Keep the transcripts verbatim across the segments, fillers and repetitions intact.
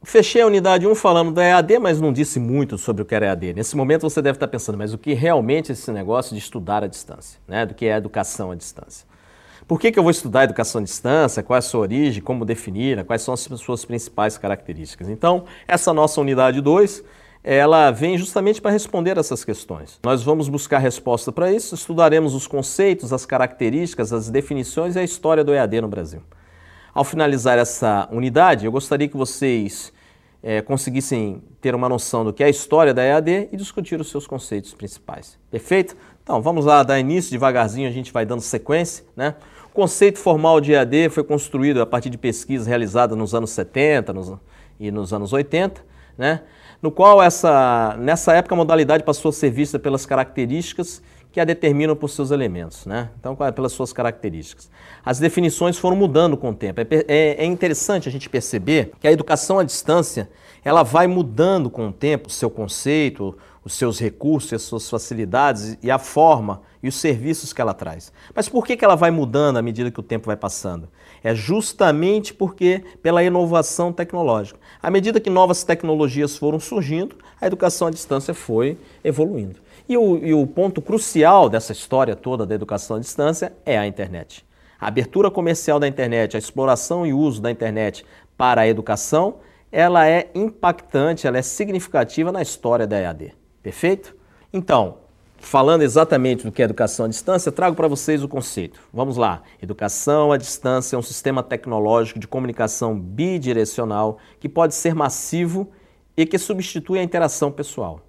Fechei a unidade um falando da E A D, mas não disse muito sobre o que era E A D. Nesse momento você deve estar pensando, mas o que realmente é esse negócio de estudar à distância, né? Do que é a educação à distância. Por que que eu vou estudar a educação à distância? Qual é a sua origem? Como definir? Quais são as suas principais características? Então, essa nossa unidade dois, ela vem justamente para responder essas questões. Nós vamos buscar resposta para isso, estudaremos os conceitos, as características, as definições e a história do E A D no Brasil. Ao finalizar essa unidade, eu gostaria que vocês é, conseguissem ter uma noção do que é a história da E A D e discutir os seus conceitos principais. Perfeito? Então, vamos lá dar início, devagarzinho a gente vai dando sequência, né? O conceito formal de E A D foi construído a partir de pesquisas realizadas nos anos setenta nos, e nos anos oitenta, né? No qual essa, nessa época a modalidade passou a ser vista pelas características que a determinam por seus elementos, né? Então, pelas suas características. As definições foram mudando com o tempo. É, é, é interessante a gente perceber que a educação à distância, ela vai mudando com o tempo o seu conceito, os seus recursos, as suas facilidades e a forma e os serviços que ela traz. Mas por que que ela vai mudando à medida que o tempo vai passando? É justamente porque pela inovação tecnológica. À medida que novas tecnologias foram surgindo, a educação à distância foi evoluindo. E o, e o ponto crucial dessa história toda da educação à distância é a internet. A abertura comercial da internet, a exploração e uso da internet para a educação, ela é impactante, ela é significativa na história da E A D. Perfeito? Então, falando exatamente do que é educação à distância, trago para vocês o conceito. Vamos lá. Educação à distância é um sistema tecnológico de comunicação bidirecional que pode ser massivo e que substitui a interação pessoal.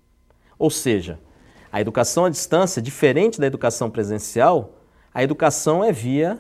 Ou seja, a educação à distância, diferente da educação presencial, a educação é via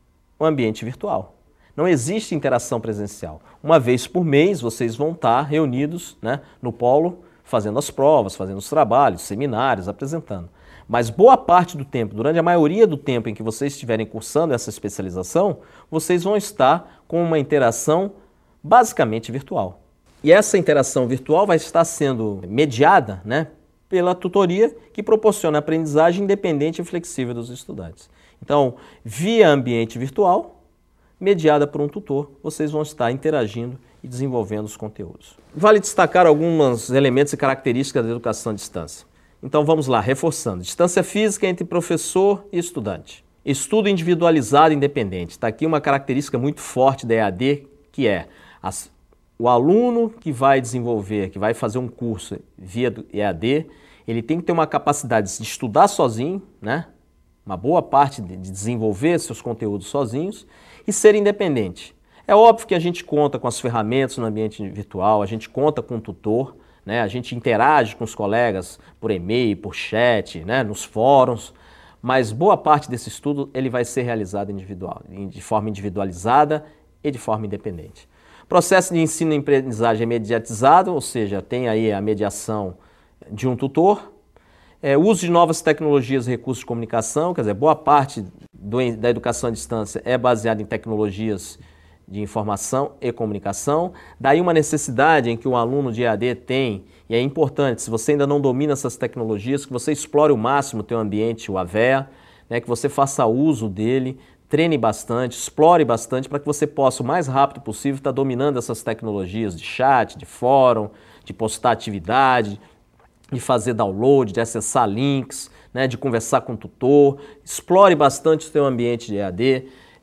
o ambiente virtual. Não existe interação presencial. Uma vez por mês vocês vão estar reunidos, né, no polo, fazendo as provas, fazendo os trabalhos, seminários, apresentando. Mas boa parte do tempo, durante a maioria do tempo em que vocês estiverem cursando essa especialização, vocês vão estar com uma interação basicamente virtual. E essa interação virtual vai estar sendo mediada, né, pela tutoria que proporciona aprendizagem independente e flexível dos estudantes. Então, via ambiente virtual, mediada por um tutor, vocês vão estar interagindo e desenvolvendo os conteúdos. Vale destacar alguns elementos e características da educação à distância. Então vamos lá, reforçando. Distância física entre professor e estudante. Estudo individualizado e independente. Está aqui uma característica muito forte da E A D, que é as o aluno que vai desenvolver, que vai fazer um curso via E A D, ele tem que ter uma capacidade de estudar sozinho, né? Uma boa parte de desenvolver seus conteúdos sozinhos e ser independente. É óbvio que a gente conta com as ferramentas no ambiente virtual, a gente conta com um tutor, né? A gente interage com os colegas por e-mail, por chat, né? Nos fóruns, mas boa parte desse estudo ele vai ser realizado individual, de forma individualizada e de forma independente. Processo de ensino e aprendizagem é mediatizado, ou seja, tem aí a mediação de um tutor. É, uso de novas tecnologias e recursos de comunicação, quer dizer, boa parte do, da educação à distância é baseada em tecnologias de informação e comunicação. Daí uma necessidade em que o aluno de E A D tem, e é importante, se você ainda não domina essas tecnologias, que você explore o máximo o teu ambiente, o A V E A, né, que você faça uso dele, treine bastante, explore bastante para que você possa, o mais rápido possível, estar dominando essas tecnologias de chat, de fórum, de postar atividade, de fazer download, de acessar links, né, de conversar com o tutor. Explore bastante o seu ambiente de E A D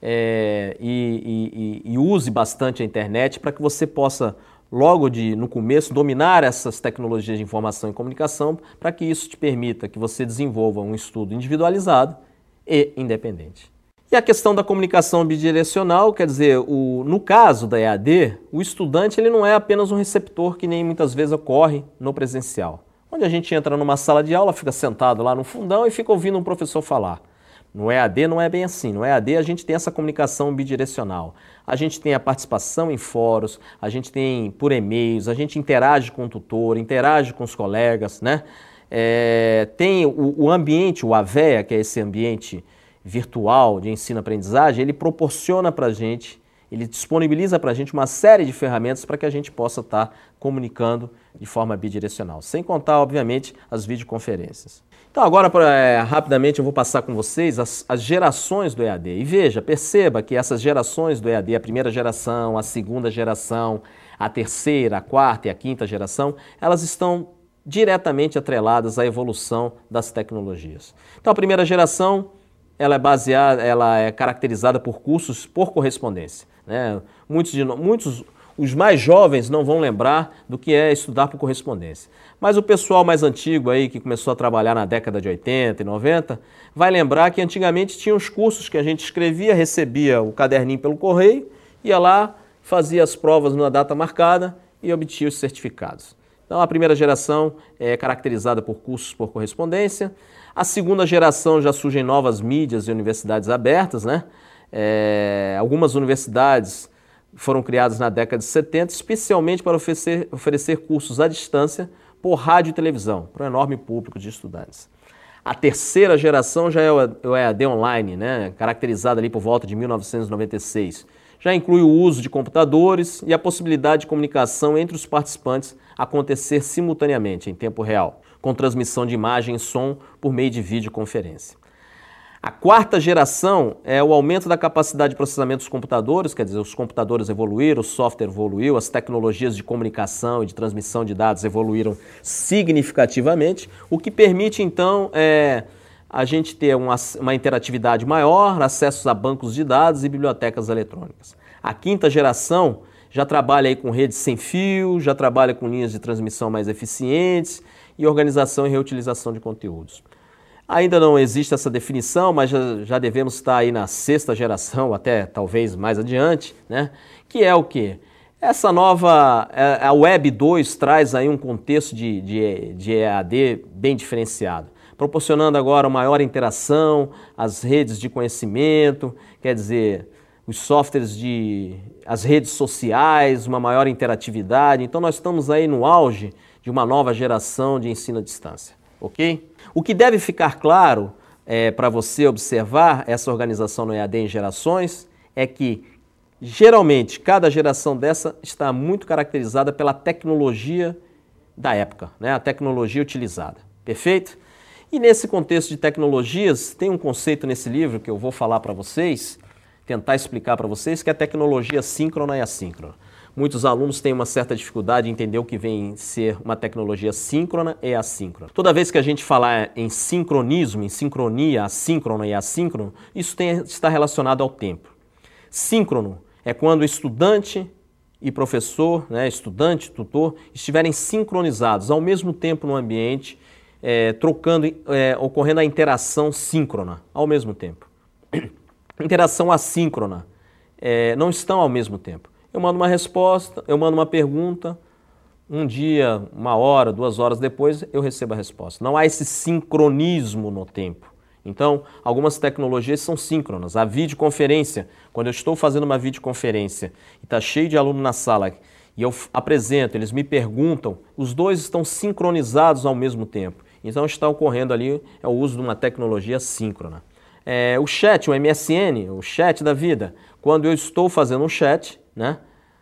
é, e, e, e use bastante a internet para que você possa, logo de, no começo, dominar essas tecnologias de informação e comunicação para que isso te permita que você desenvolva um estudo individualizado e independente. E a questão da comunicação bidirecional, quer dizer, o, no caso da E A D, o estudante ele não é apenas um receptor que nem muitas vezes ocorre no presencial, onde a gente entra numa sala de aula, fica sentado lá no fundão e fica ouvindo um professor falar. No E A D não é bem assim, no E A D a gente tem essa comunicação bidirecional, a gente tem a participação em fóruns, a gente tem por e-mails, a gente interage com o tutor, interage com os colegas, né? É, tem o, o ambiente, o A V E A, que é esse ambiente virtual de ensino-aprendizagem, ele proporciona para a gente, ele disponibiliza para a gente uma série de ferramentas para que a gente possa estar comunicando de forma bidirecional, sem contar, obviamente, as videoconferências. Então agora, pra, é, rapidamente, eu vou passar com vocês as, as gerações do E A D. E veja, perceba que essas gerações do E A D, a primeira geração, a segunda geração, A terceira, a quarta e a quinta geração, elas estão diretamente atreladas à evolução das tecnologias. Então a primeira geração, ela é baseada, ela é caracterizada por cursos por correspondência, né? Muitos, de, muitos, os mais jovens não vão lembrar do que é estudar por correspondência. Mas o pessoal mais antigo aí, que começou a trabalhar na década de oitenta e noventa, vai lembrar que antigamente tinha os cursos que a gente escrevia, recebia o caderninho pelo correio, ia lá, fazia as provas numa data marcada e obtinha os certificados. Então a primeira geração é caracterizada por cursos por correspondência. A segunda geração já surgem novas mídias e universidades abertas, né? É, algumas universidades foram criadas na década de setenta, especialmente para oferecer, oferecer cursos à distância por rádio e televisão, para um enorme público de estudantes. A terceira geração já é o E A D online, né? Caracterizada ali por volta de mil novecentos e noventa e seis. Já inclui o uso de computadores e a possibilidade de comunicação entre os participantes acontecer simultaneamente, em tempo real, com transmissão de imagem e som por meio de videoconferência. A quarta geração é o aumento da capacidade de processamento dos computadores, quer dizer, os computadores evoluíram, o software evoluiu, as tecnologias de comunicação e de transmissão de dados evoluíram significativamente, o que permite, então, é, a gente ter uma, uma interatividade maior, acessos a bancos de dados e bibliotecas eletrônicas. A quinta geração já trabalha aí com redes sem fio, já trabalha com linhas de transmissão mais eficientes e organização e reutilização de conteúdos. Ainda não existe essa definição, mas já, já devemos estar aí na sexta geração, até talvez mais adiante, né? Que é o quê? Essa nova, a Web dois traz aí um contexto de, de, de E A D bem diferenciado, proporcionando agora maior interação, as redes de conhecimento, quer dizer, os softwares de, as redes sociais, uma maior interatividade. Então nós estamos aí no auge de uma nova geração de ensino à distância, ok? O que deve ficar claro é, para você observar essa organização no E A D em gerações é que, geralmente, cada geração dessa está muito caracterizada pela tecnologia da época, né? A tecnologia utilizada. Perfeito? E nesse contexto de tecnologias, tem um conceito nesse livro que eu vou falar para vocês, tentar explicar para vocês, que é a tecnologia síncrona e assíncrona. Muitos alunos têm uma certa dificuldade em entender o que vem ser uma tecnologia síncrona e assíncrona. Toda vez que a gente falar em sincronismo, em sincronia, assíncrona e assíncrono, isso tem, está relacionado ao tempo. Síncrono é quando o estudante e professor, né, estudante, tutor, estiverem sincronizados ao mesmo tempo no ambiente, é, trocando, é, ocorrendo a interação síncrona ao mesmo tempo. Interação assíncrona, é, não estão ao mesmo tempo. Eu mando uma resposta, eu mando uma pergunta, um dia, uma hora, duas horas depois, eu recebo a resposta. Não há esse sincronismo no tempo. Então, algumas tecnologias são síncronas. A videoconferência, quando eu estou fazendo uma videoconferência e está cheio de aluno na sala e eu apresento, eles me perguntam, os dois estão sincronizados ao mesmo tempo. Então, está ocorrendo ali é o uso de uma tecnologia síncrona. É, o chat, o M S N, o chat da vida, quando eu estou fazendo um chat, né?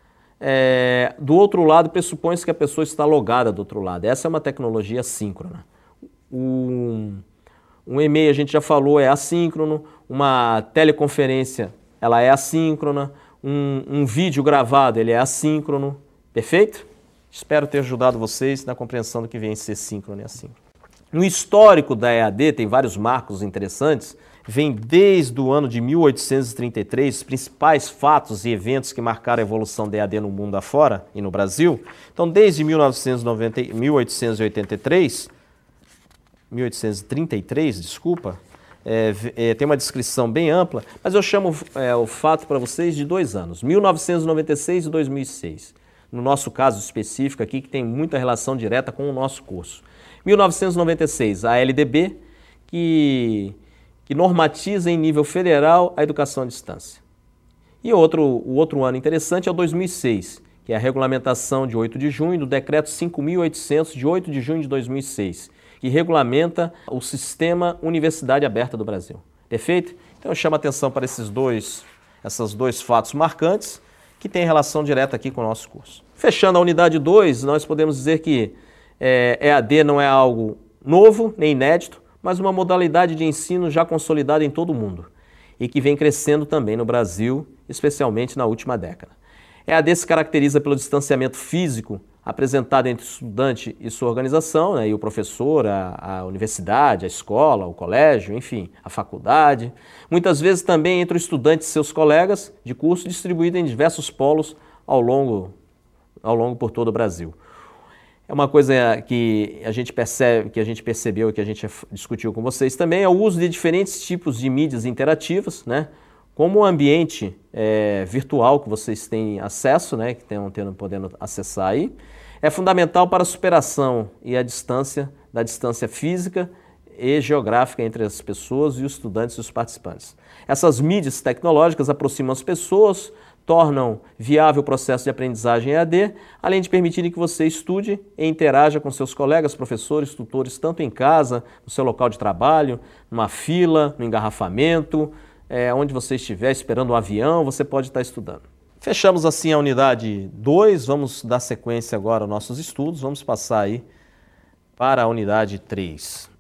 É, do outro lado, pressupõe-se que a pessoa está logada do outro lado. Essa é uma tecnologia síncrona. Um, um e-mail, a gente já falou, é assíncrono. Uma teleconferência, ela é assíncrona. Um, um vídeo gravado, ele é assíncrono. Perfeito? Espero ter ajudado vocês na compreensão do que vem a ser síncrono e assíncrono. No histórico da E A D, tem vários marcos interessantes. Vem desde o ano de mil oitocentos e trinta e três, os principais fatos e eventos que marcaram a evolução da E A D no mundo afora e no Brasil. Então, desde mil oitocentos e oitenta e três, mil oitocentos e trinta e três, desculpa, é, é, tem uma descrição bem ampla, mas eu chamo é, o fato para vocês de dois anos, mil novecentos e noventa e seis e dois mil e seis. No nosso caso específico aqui, que tem muita relação direta com o nosso curso. mil novecentos e noventa e seis, a L D B, que... que normatiza em nível federal a educação à distância. E outro, o outro ano interessante é o dois mil e seis, que é a regulamentação de oito de junho do decreto cinco mil e oitocentos de oito de junho de dois mil e seis, que regulamenta o sistema Universidade Aberta do Brasil. Perfeito? Então eu chamo a atenção para esses dois, esses dois fatos marcantes que têm relação direta aqui com o nosso curso. Fechando a unidade dois, nós podemos dizer que é, E A D não é algo novo nem inédito, mas uma modalidade de ensino já consolidada em todo o mundo e que vem crescendo também no Brasil, especialmente na última década. E A D se caracteriza pelo distanciamento físico apresentado entre o estudante e sua organização, né, e o professor, a, a universidade, a escola, o colégio, enfim, a faculdade. Muitas vezes também entre o estudante e seus colegas de curso, distribuído em diversos polos ao longo, ao longo por todo o Brasil. É uma coisa que a gente percebe, que a gente percebeu e que a gente discutiu com vocês também, é o uso de diferentes tipos de mídias interativas, né? Como o ambiente é, virtual que vocês têm acesso, né, que estão tendo, podendo acessar aí, é fundamental para a superação e a distância, da distância física e geográfica entre as pessoas e os estudantes e os participantes. Essas mídias tecnológicas aproximam as pessoas, tornam viável o processo de aprendizagem E A D, além de permitirem que você estude e interaja com seus colegas, professores, tutores, tanto em casa, no seu local de trabalho, numa fila, no engarrafamento, é, onde você estiver esperando um avião, você pode estar estudando. Fechamos assim a unidade dois, vamos dar sequência agora aos nossos estudos, vamos passar aí para a unidade três.